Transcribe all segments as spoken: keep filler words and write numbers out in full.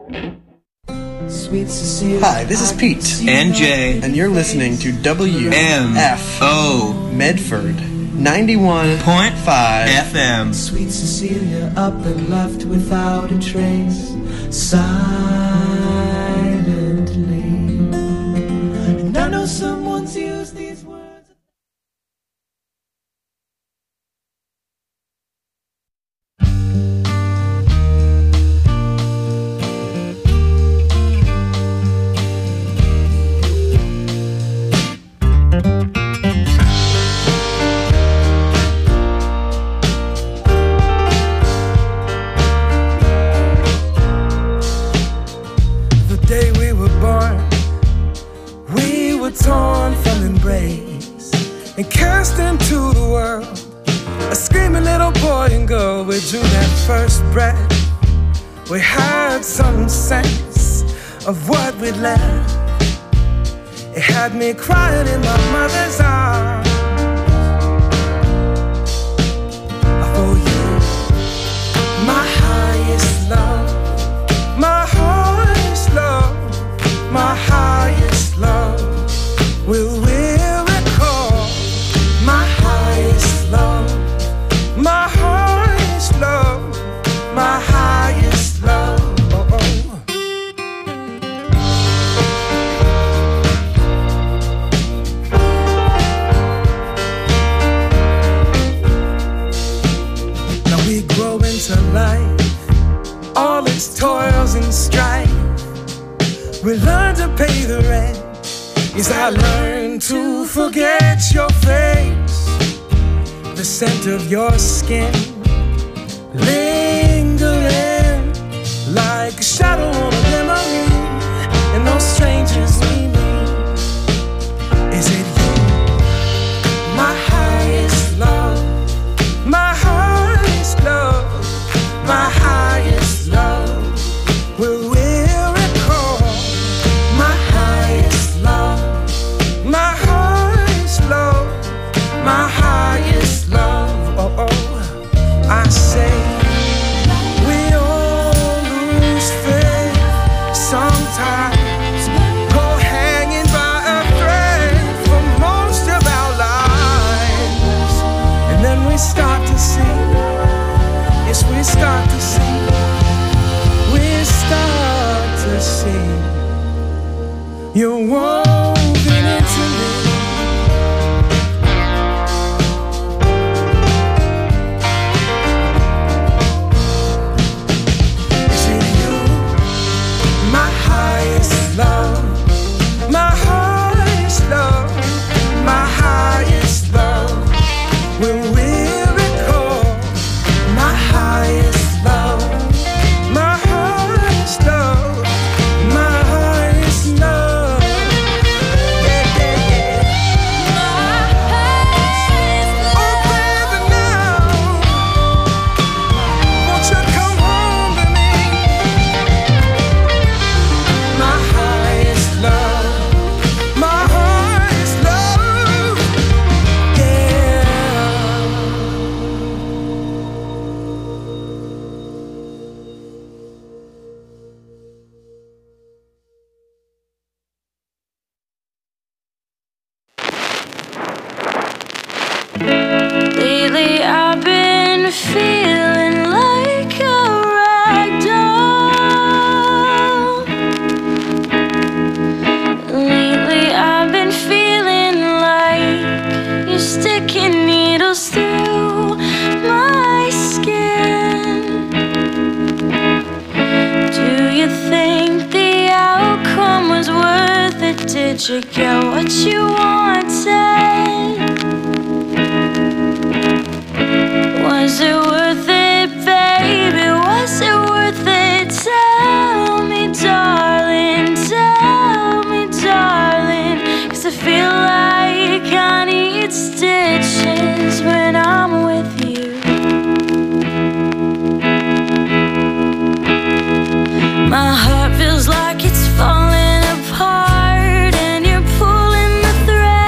Hi, this is Pete. And Jay. And you're listening to W M F O Medford ninety-one point five F M. Sweet Cecilia up and left without a trace, silently. And I know someone's used these words. Torn from embrace and cast into the world, a screaming little boy and girl. We drew that first breath. We had some sense of what we'd left. It had me crying in my mother's arms. For you, my highest love, my highest love, my highest love. Will we recall my highest love, my highest love, my highest love? Oh, oh. Now we grow into life, all its toils and strife. We learn to pay the rent. Yes, I learned to forget your face, the scent of your skin, lingering like a shadow on a memory, and those strangers we meet. Is it you, my highest love, my highest love, my highest love? Will we recall my highest love? My highest love, my highest love, oh, oh. I say, we all lose faith sometimes, go hanging by a thread for most of our lives. And then we start to see, yes, we start to see, we start to see, you're woven into me. Is it you, my highest love, my highest love, my highest love? Will we recall my highest love, my highest love, my highest love? Lately I've been feeling like a rag doll. Lately I've been feeling like you're sticking needles through my skin. Do you think the outcome was worth it? Did you get what you wanted? Was it worth it, baby? Was it worth it? Tell me, darling, tell me, darling. 'Cause I feel like I need stitches when I'm with you. My heart feels like it's falling apart, and you're pulling the thread.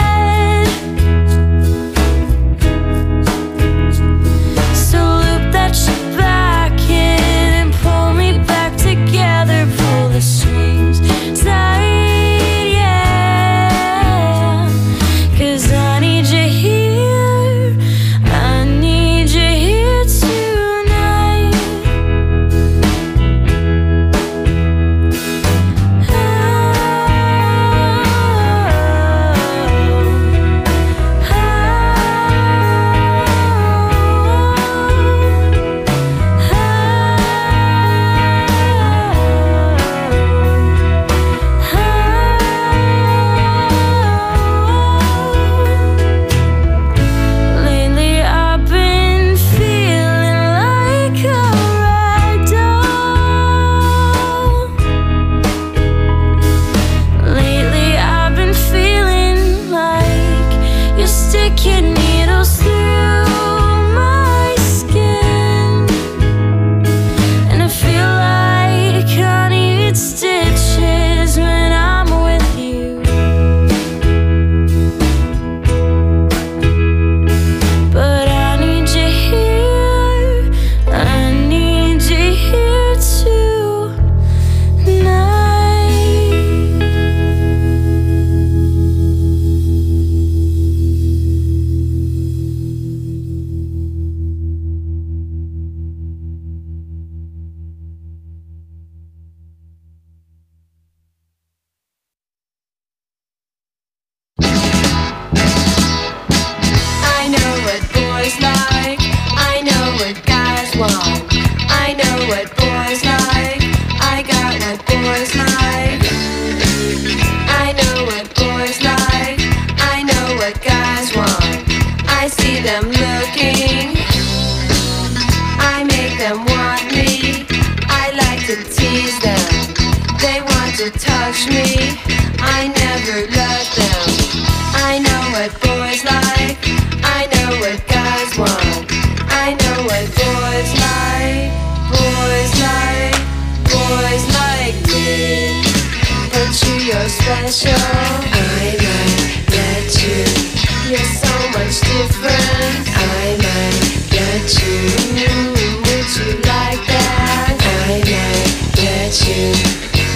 touch me, I never let them. I know what boys like, I know what guys want. I know what boys like, boys like, boys like me. But you, you're special, I might let you. You're so much different, I might let you. Would you like that? I might let you.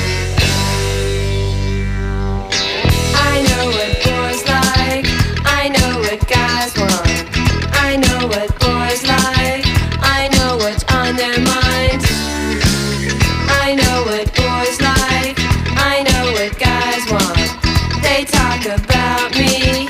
I know what boys like, I know what guys want. I know what boys like, I know what's on their minds. I know what boys like, I know what guys want. They talk about me,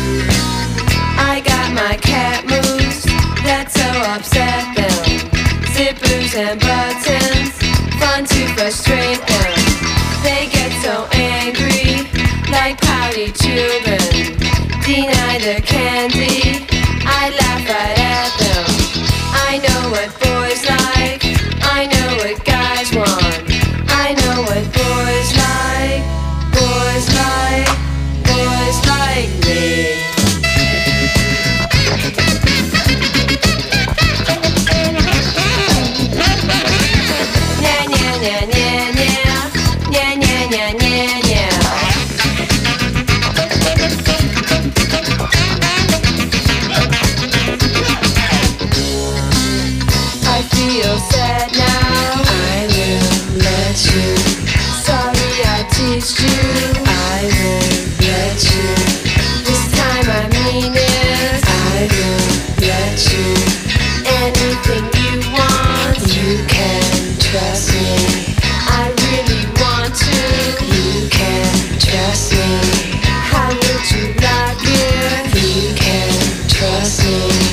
I got my cat moves that so upset them. Zippers and buttons, fun to frustrate them. They get so angry, like pouty children. Deny their candy, I laugh right at them. I know what boys like, I know what guys want. I know what boys like, boys like, boys like me. Nya nya nya nya nya, nya nya nya nya nya. I feel sad now, I will let you. Sorry I teased you, I will let you. This time I mean it, I will let you. Anything you want, you can trust me. I really want to, you can trust me. How would you like it? You can trust me.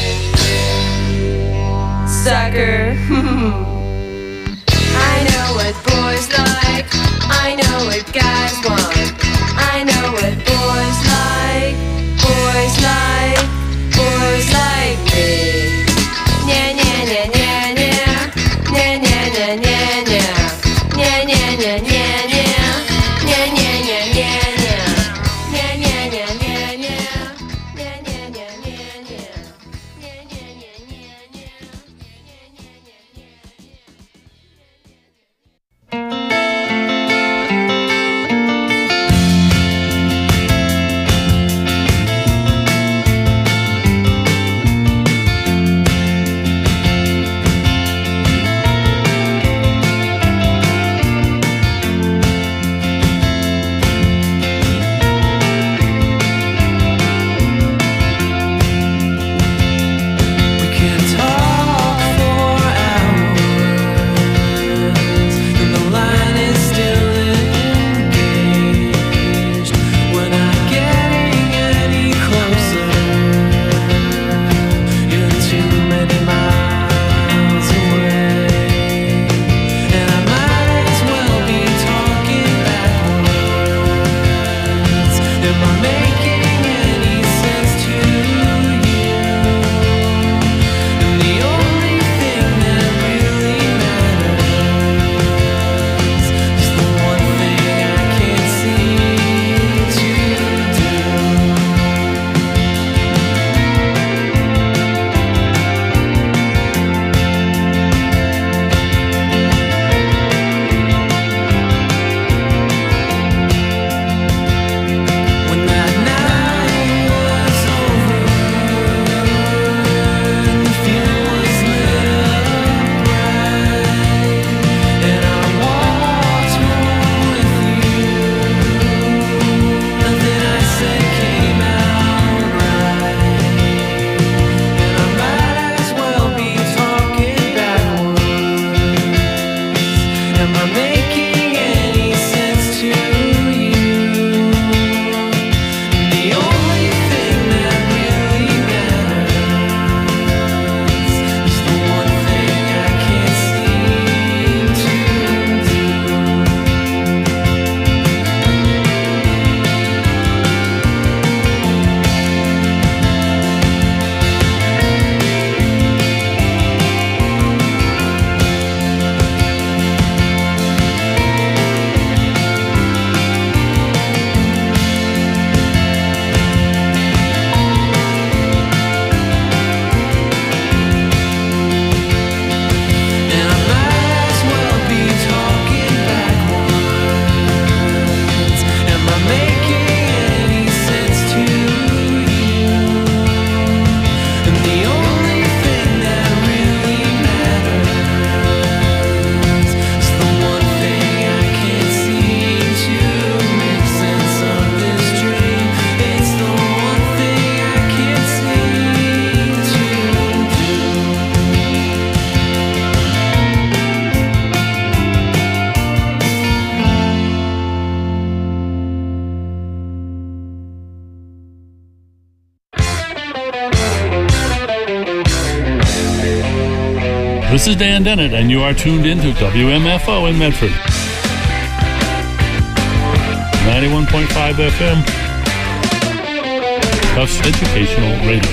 Sucker. I know what boys like, I know what guys want. I know what boys like, boys like, boys like me. Nya nya nya nya nya, nya nya nya nya nya, nya nya nya nya nya, nya nya nya nya nya, nya nya nya nya nya, nya nya nya nya nya, nya nya nya nya nya. This is Dan Dennett, and you are tuned into W M F O in Medford. ninety-one point five F M. Tufts Educational Radio.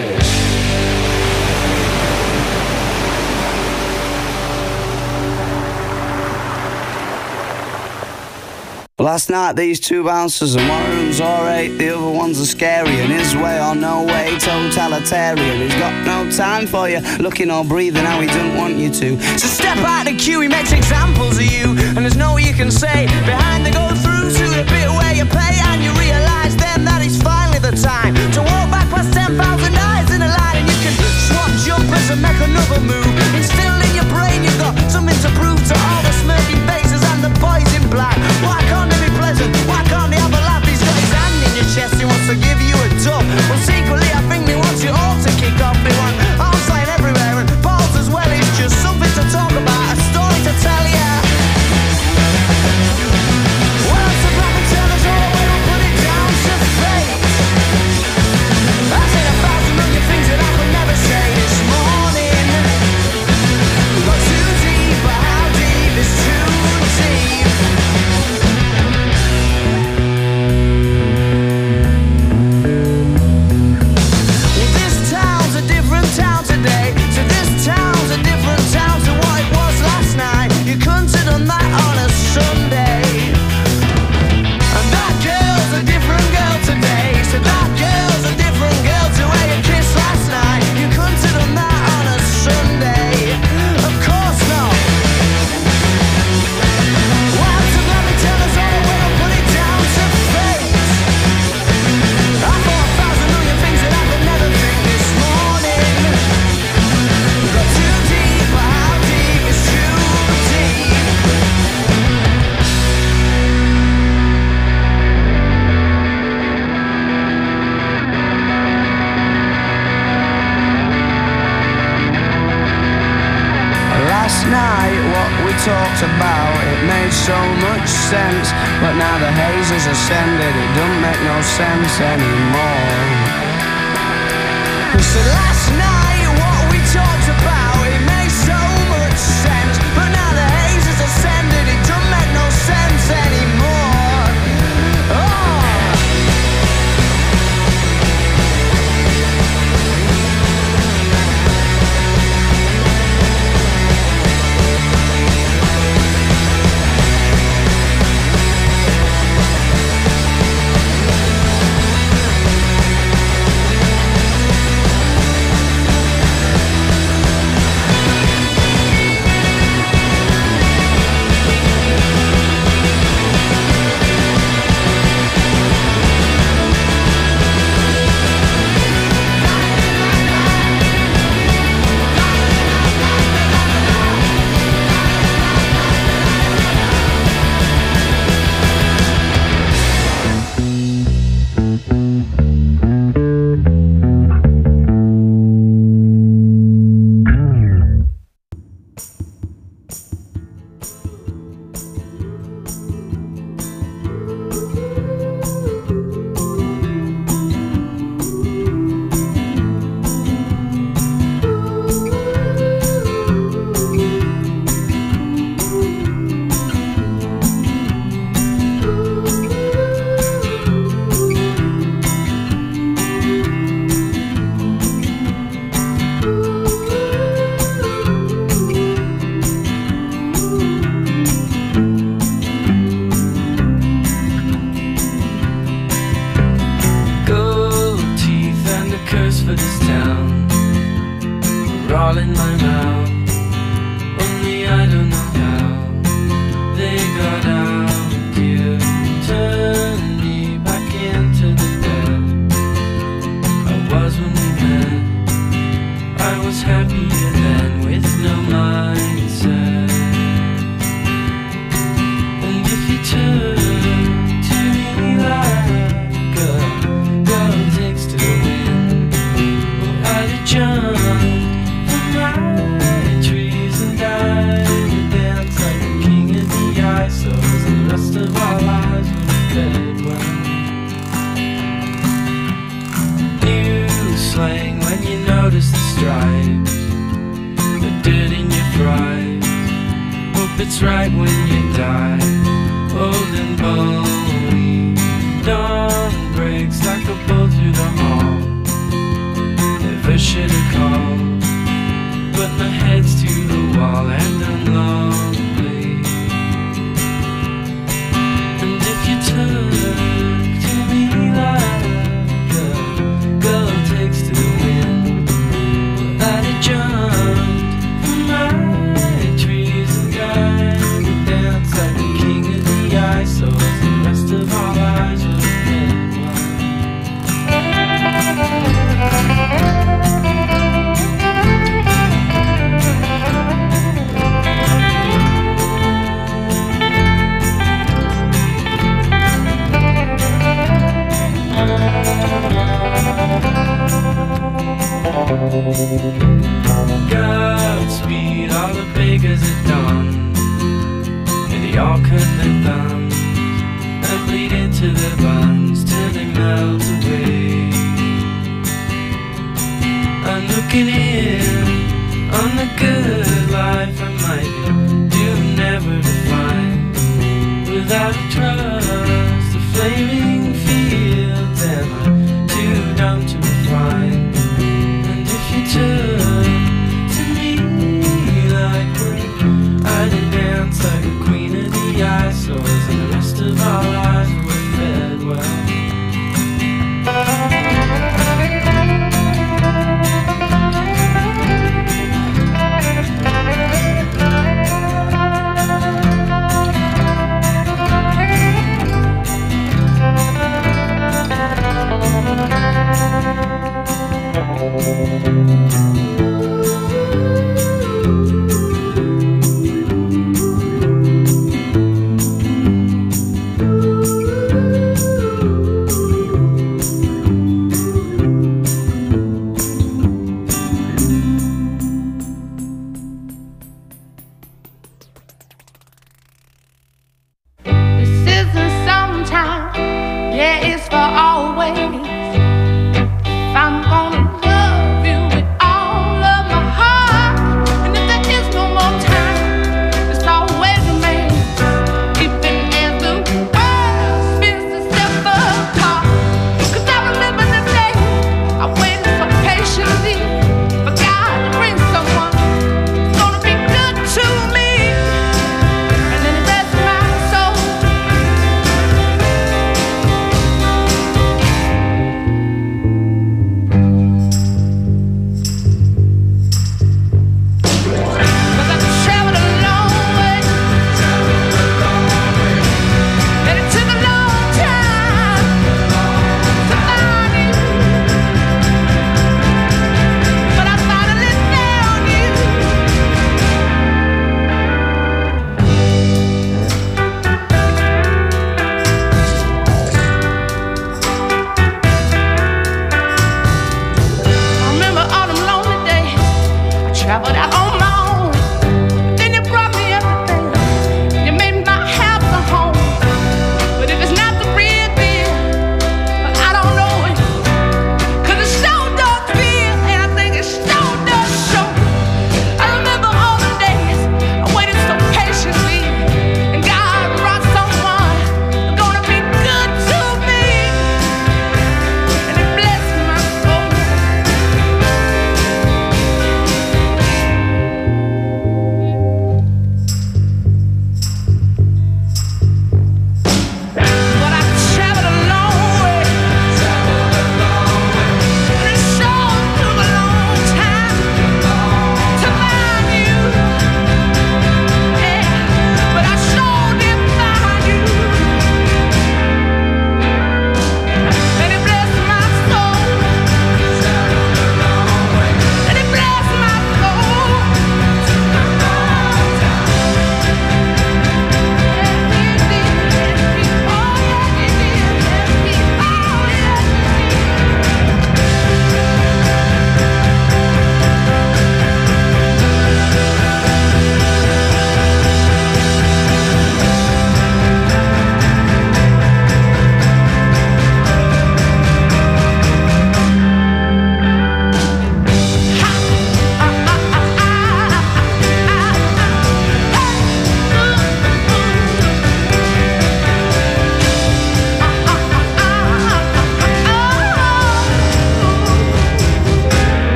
Last night these two bouncers, and one of them's alright, the other one's a scary, and his way or no way, totalitarian. He's got no time for you, looking or breathing how he doesn't want you to. So step out the queue, he makes examples of you, and there's no way you can say behind the go through to the bit where you pay, and you realise then that it's finally the time to walk back past ten thousand eyes in a line, and you can swap jumpers and make another move. Instilled in your brain you've got something to prove to all the smirking faces and the boys in black. Why can't they be pleasant? Why can't they have a laugh? He's got his hand in your chest, he wants to give you a tug. Well, secretly I think he wants you all to kick off. They want arms flying everywhere and balls as well. It's just something to talk about, a story to tell ya. Well, it's a black and tellers all the way, we'll put it down to fate. I said a thousand million things that I could never say this morning. We got too deep, but how deep is too deep? Well, this town's a different town today. So this town's a different town to what it was last night. You couldn't have done that on a Sunday. And that girl's a different girl today. So that girl's a different girl to where you kissed last night. You couldn't have done that on a Sunday. Of course not. Well, to let me tell us all the way, I'll put it down to fate. I thought a thousand million things that I could never think this morning. We got too deep, but how deep is too deep? Last night what we talked about, it made so much sense, but now the haze has ascended, it don't make no sense anymore. So last night what we talked about, it made so much sense, but now the haze has ascended, it don't make no sense anymore. Oh. It's right when you die, old and bony. Dawn breaks like a bolt through the hall. Never should have called, but my head's to the wall and I'm lonely. And if you talk to me like a girl takes to the wind, well, I'd have jumped from my trees and died to dance like the king of the ice, so as the rest of our lives would have been one.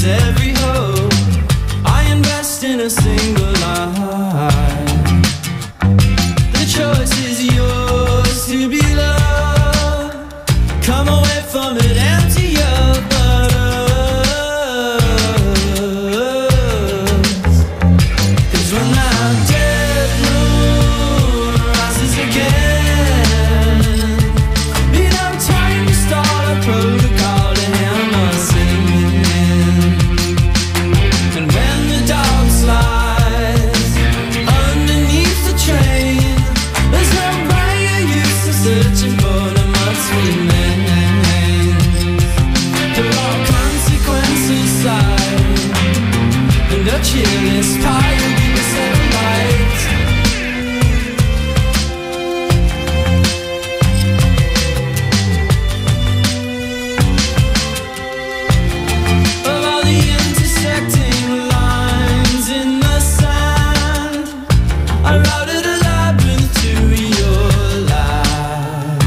lose every hope. I invest in a single life. The choice is yours to be loved. Come away from it, empty your borders. 'Cause when that dead moon rises again, be no time to start a protocol to him or singing. And when the dog slides underneath the train, there's no brighter use of searching for the must remain. For all consequences side, and a cheerless pie will give us every light. Of all the intersecting lines in the sand, I routed a labyrinth to your life.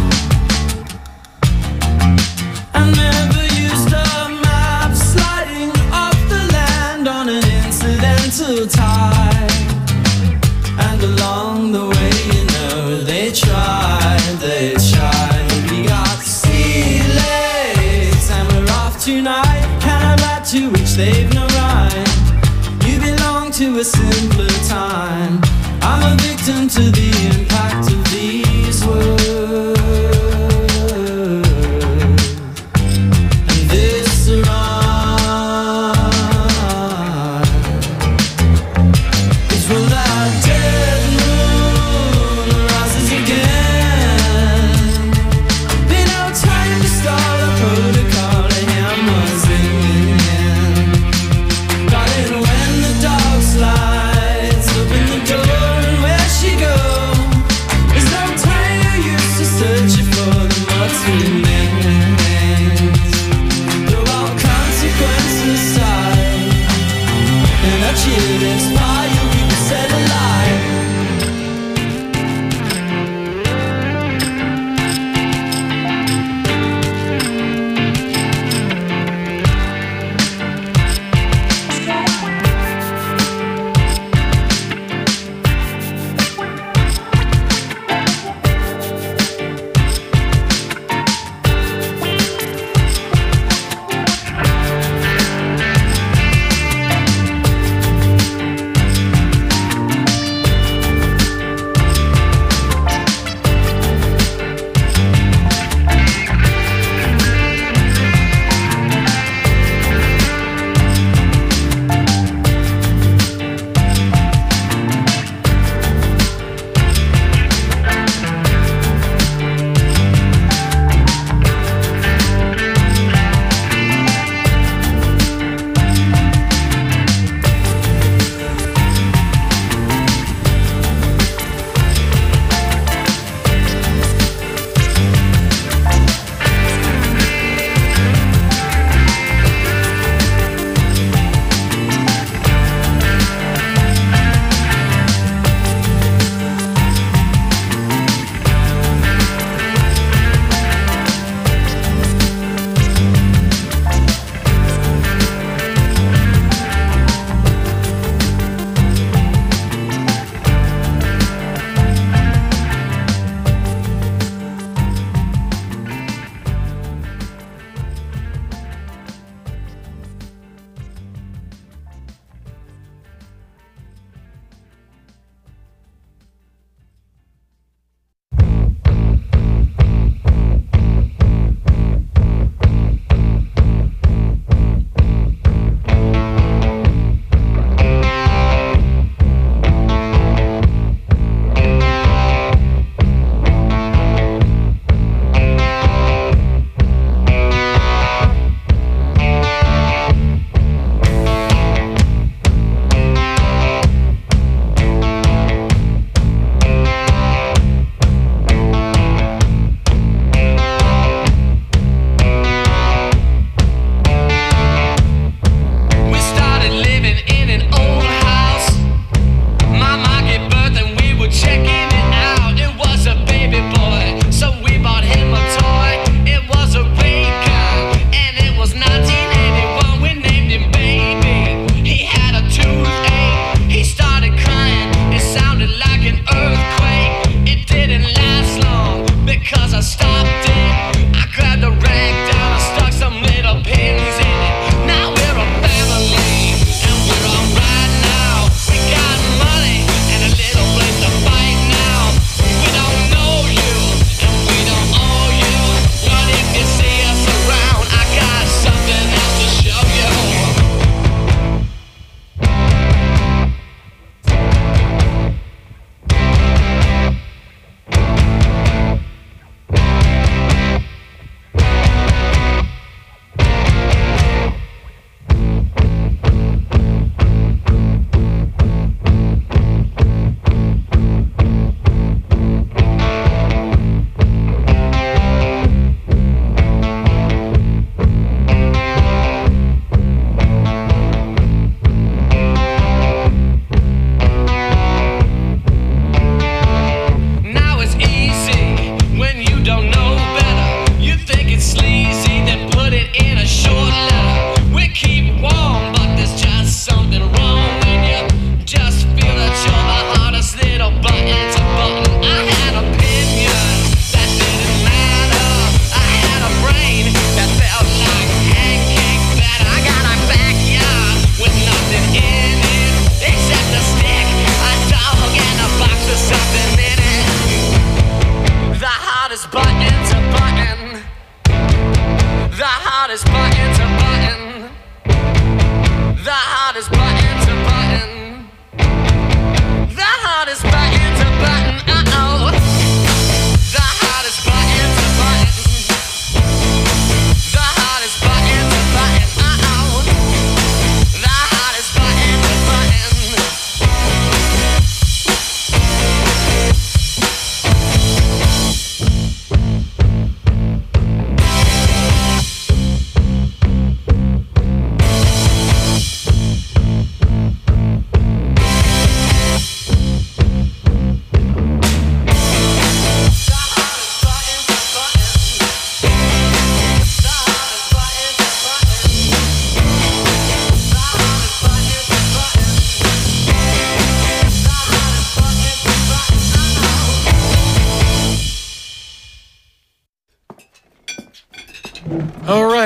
I never used a map, sliding off the land on an incidental tide. And along the way, you know, they tried, they tried. We got sea legs and we're off tonight. Can I back to which they've no right? You belong to a simpler time. I'm a victim to the impact of these words. And this rhyme is when that dead moon rises again. Be no time to start a protocol to him or singing. Darling, when the dog slides, open the door and where she go? There's no time to use to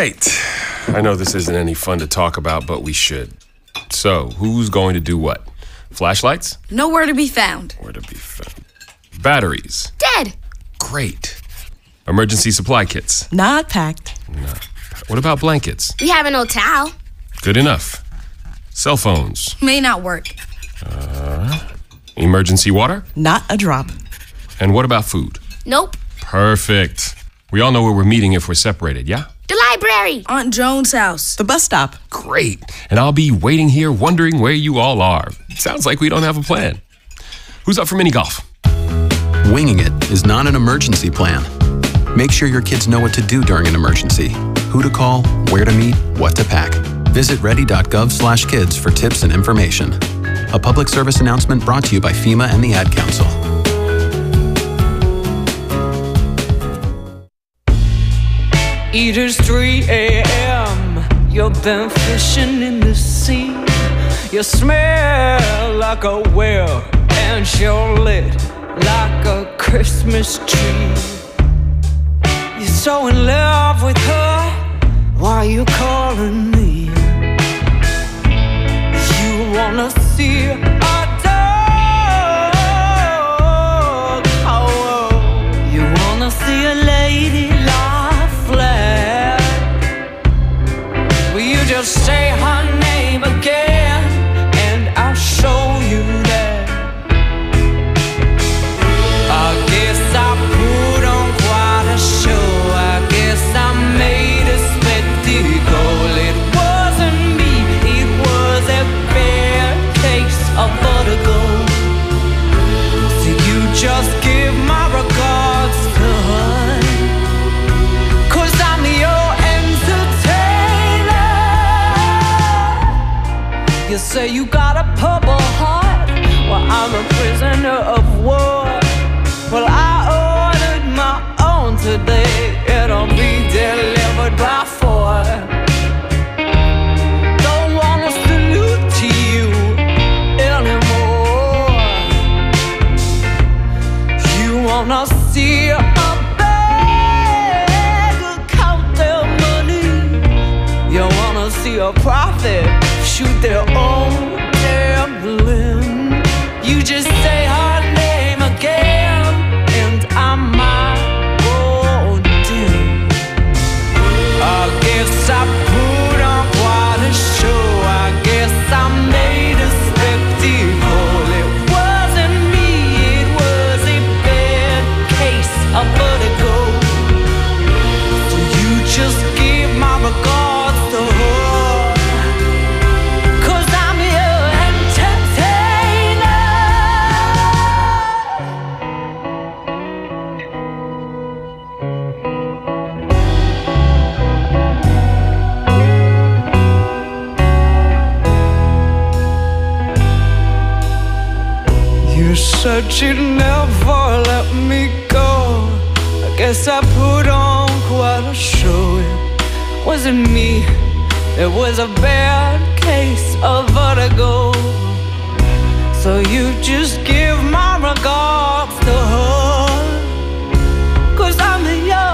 right. I know this isn't any fun to talk about, but we should. So, who's going to do what? Flashlights? Nowhere to be found. Where to be found? Batteries? Dead. Great. Emergency supply kits? Not packed. No. What about blankets? We have an old towel. Good enough. Cell phones? May not work. Uh, emergency water? Not a drop. And what about food? Nope. Perfect. We all know where we're meeting if we're separated, yeah? The library. Aunt Joan's house. The bus stop. Great. And I'll be waiting here wondering where you all are. Sounds like we don't have a plan. Who's up for mini golf? Winging it is not an emergency plan. Make sure your kids know what to do during an emergency. Who to call, where to meet, what to pack. Visit ready.gov slash kids for tips and information. A public service announcement brought to you by FEMA and the Ad Council. It is three a.m. You've been fishing in the sea. You smell like a whale, and you're lit like a Christmas tree. You're so in love with her, why are you calling me? You wanna see a dog, oh, you wanna see a lady lie flat. Will you just say her name again, and I'll show you that. I guess I put on quite a show. I guess I made a spectacle. It wasn't me, it was a bad case of vertigo. So you just give my regards to her, 'cause I'm your entertainer. You say you got a purple heart, well I'm a prisoner of war. Well I ordered my own today, it'll be delivered by four. Don't wanna salute to you anymore. You wanna see a beggar count their money. You wanna see a prophet shoot their own damn limb. You just say her name again, and I might go dim. I guess I put on quite a show. I guess I made a spectacle. It wasn't me, it was a bad case of vertigo. So you just give my regards to her, 'cause I'm your entertainer. You said you'd never let me go. I guess I put on quite a show. It wasn't me, it was a bad case of vertigo. So you just give my regards to her, 'cause I'm your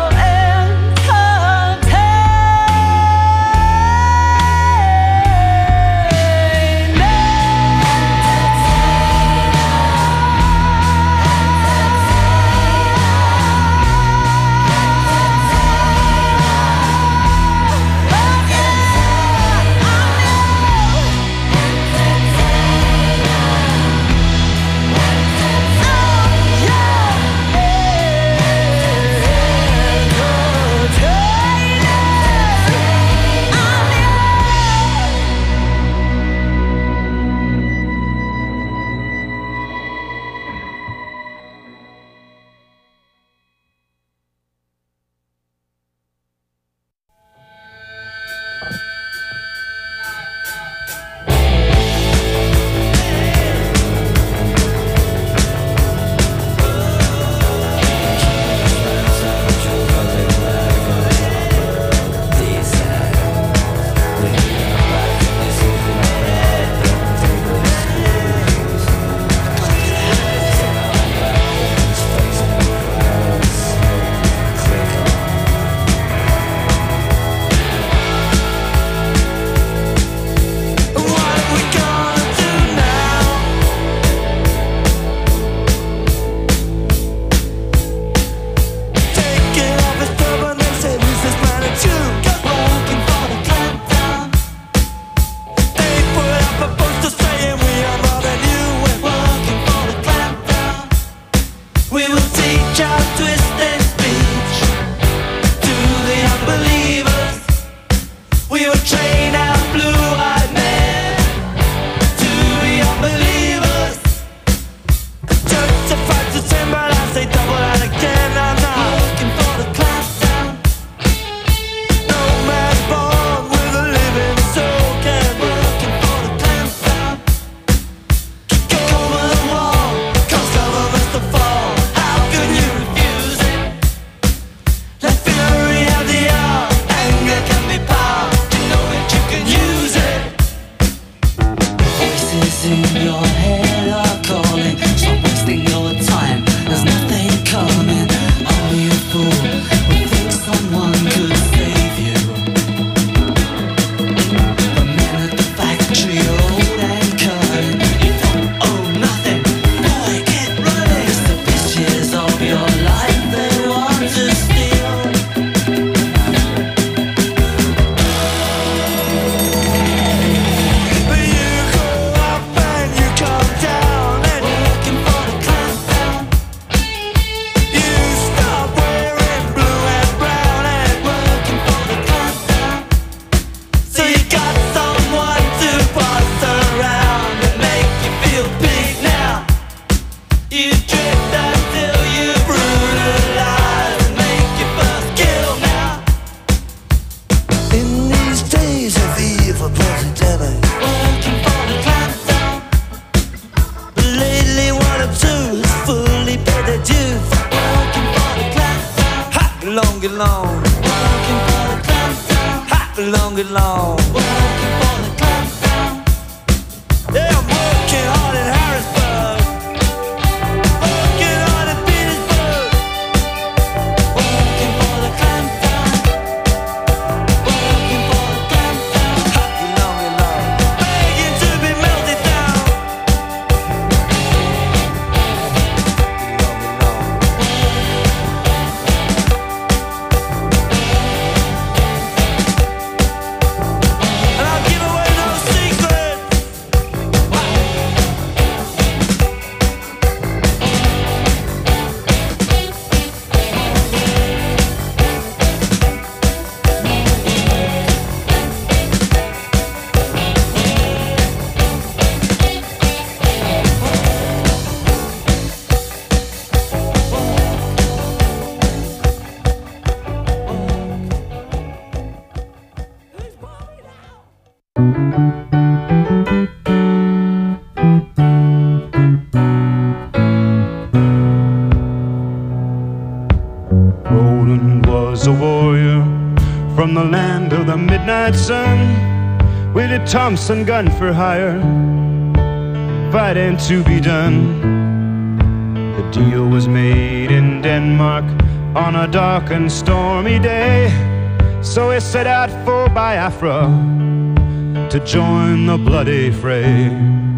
Thompson gun for hire, fighting to be done. The deal was made in Denmark on a dark and stormy day. So he set out for Biafra to join the bloody fray.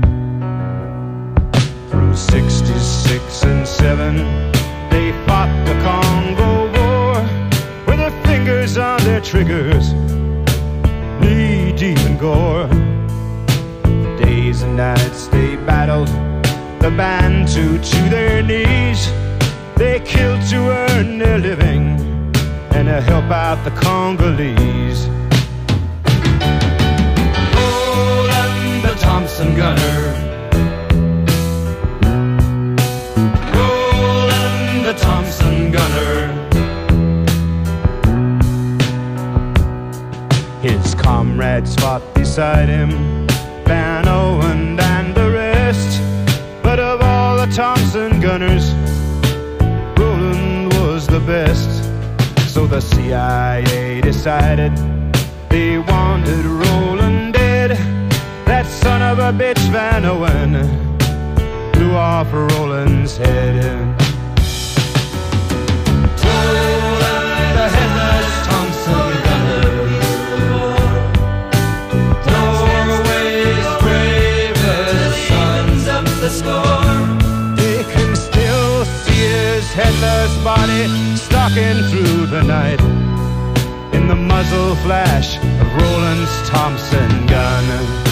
Through sixty-six and seven, they fought the Congo War with their fingers on their triggers, knee deep in gore. Days and nights they battled the Bantu to their knees. They killed to earn their living and to help out the Congolese. Roland the Thompson gunner, Roland the Thompson gunner. His comrades fought beside him, Van Owen and the rest. But of all the Thompson gunners, Roland was the best. So the C I A decided they wanted Roland dead. That son of a bitch Van Owen blew off Roland's head. Roland the headless Thompson gunner, Norway's bravest sons of the score. They can still see his headless body stalking through the night in the muzzle flash of Roland's Thompson gun.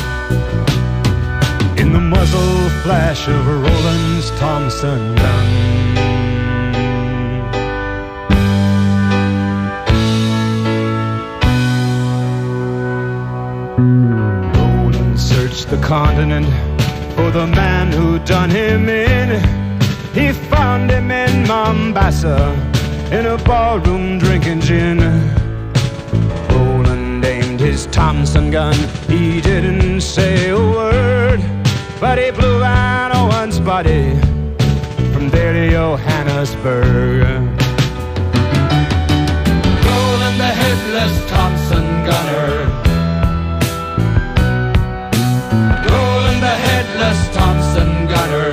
In the muzzle flash of Roland's Thompson gun. Roland searched the continent for the man who done him in. He found him in Mombasa, in a ballroom drinking gin. Roland aimed his Thompson gun, he didn't say a word, but he blew Van Owen's body from there to Johannesburg. Roland the headless Thompson gunner, Roland the headless Thompson gunner,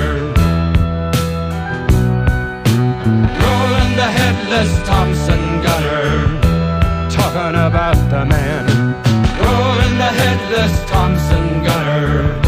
Roland the headless Thompson gunner, talking about the man. Roland the headless Thompson gunner,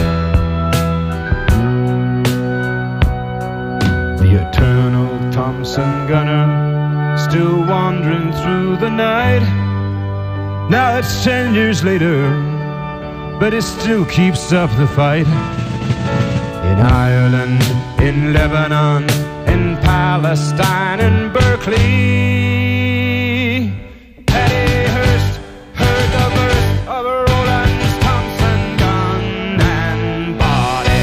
the eternal Thompson gunner, still wandering through the night. Now it's ten years later, but it still keeps up the fight. In Ireland, in Lebanon, in Palestine, in Berkeley, Patty Hearst heard the birth of Roland's Thompson gun and body.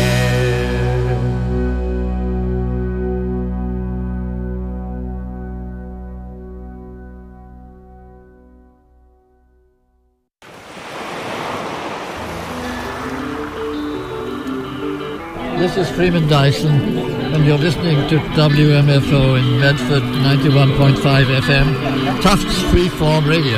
This is Freeman Dyson, and you're listening to W M F O in Medford, ninety-one point five F M, Tufts Freeform Radio.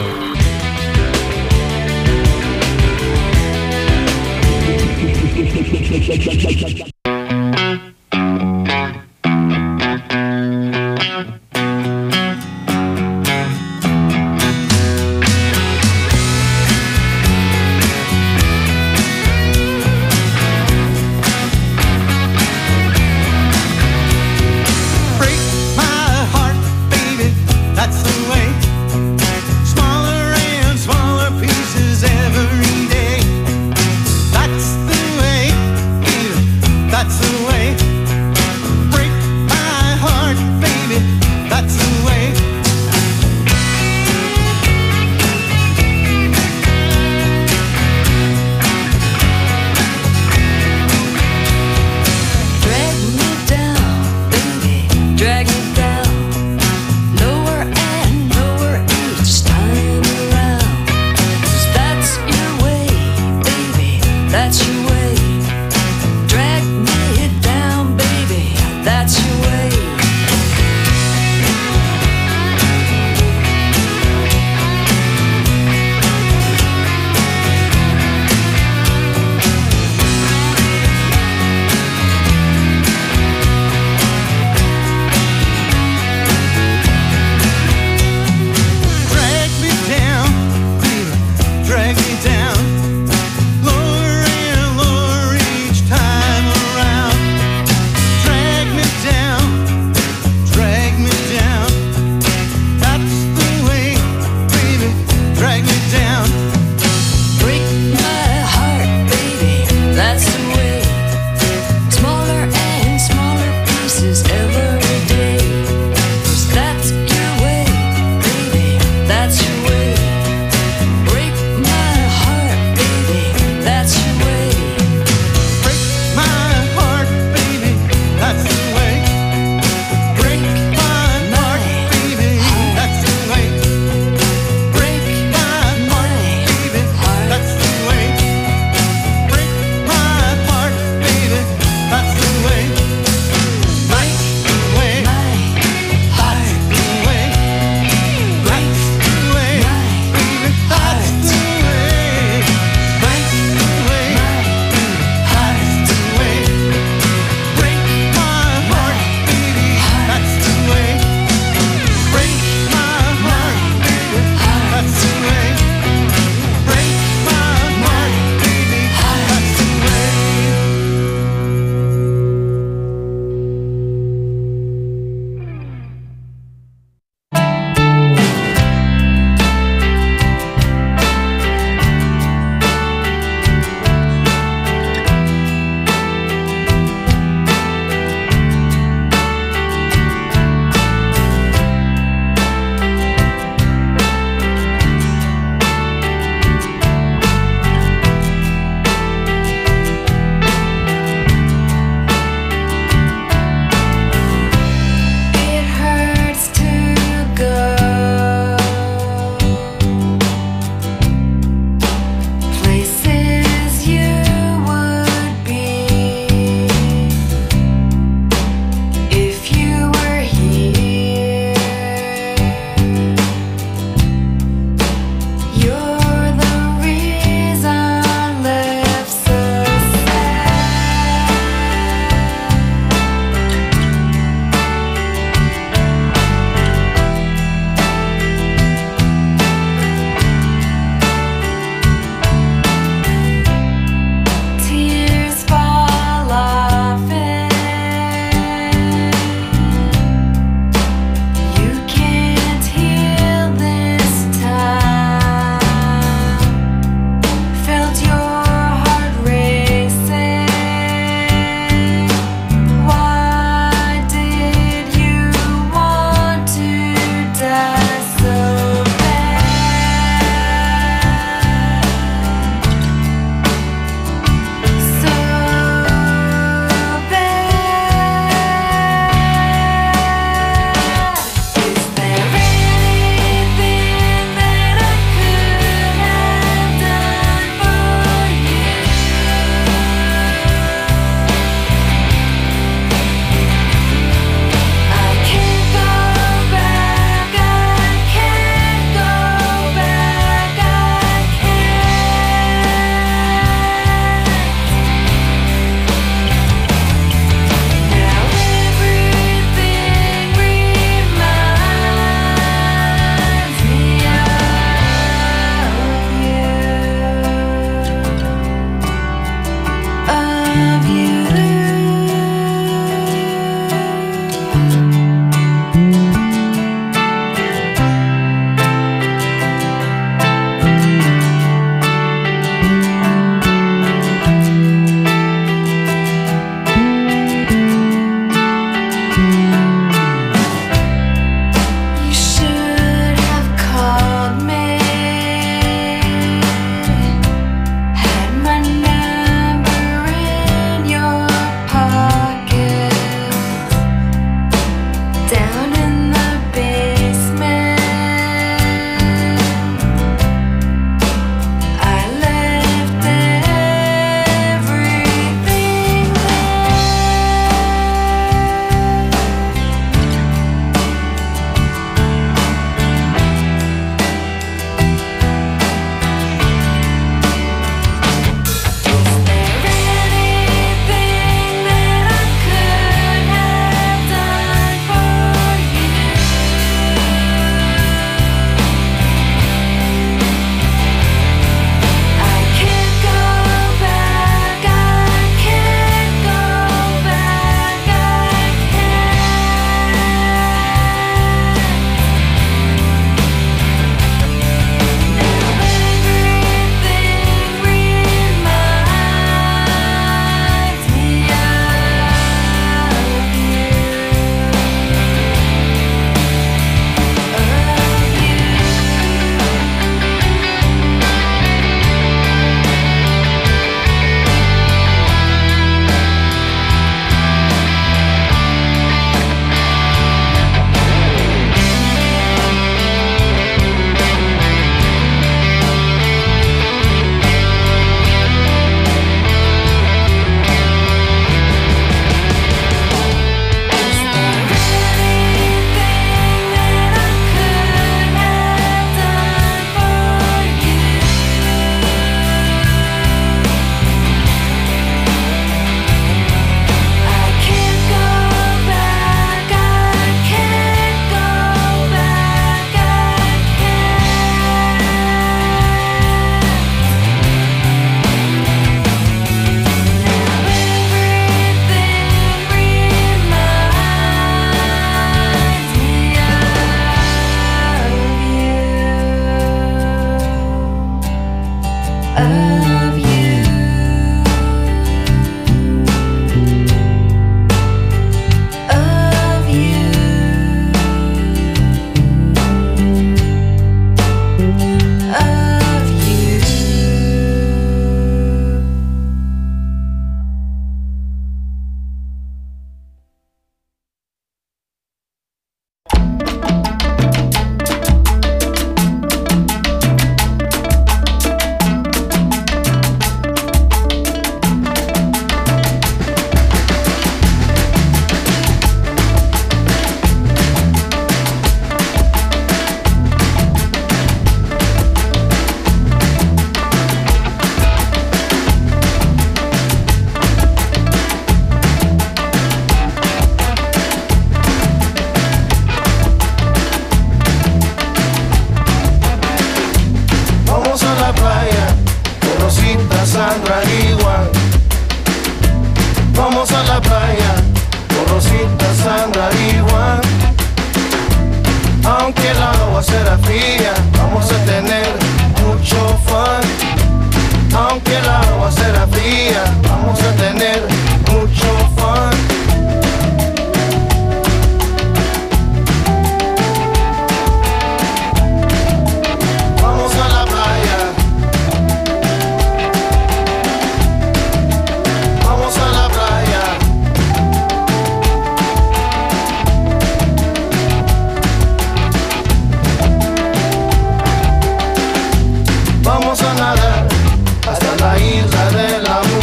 Vamos a la playa con Rosita, Sandra y Juan. Aunque el agua será fría, vamos a tener mucho fun. Aunque el agua será fría, vamos a tener mucho fun. Vamos a la playa. Vamos a la playa. Vamos a nadar hasta la isla del amor.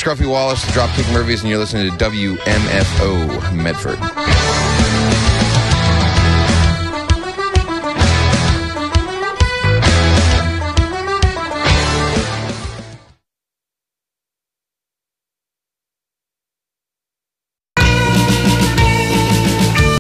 Scruffy Wallace, the Dropkick Murphys, and you're listening to W M F O Medford.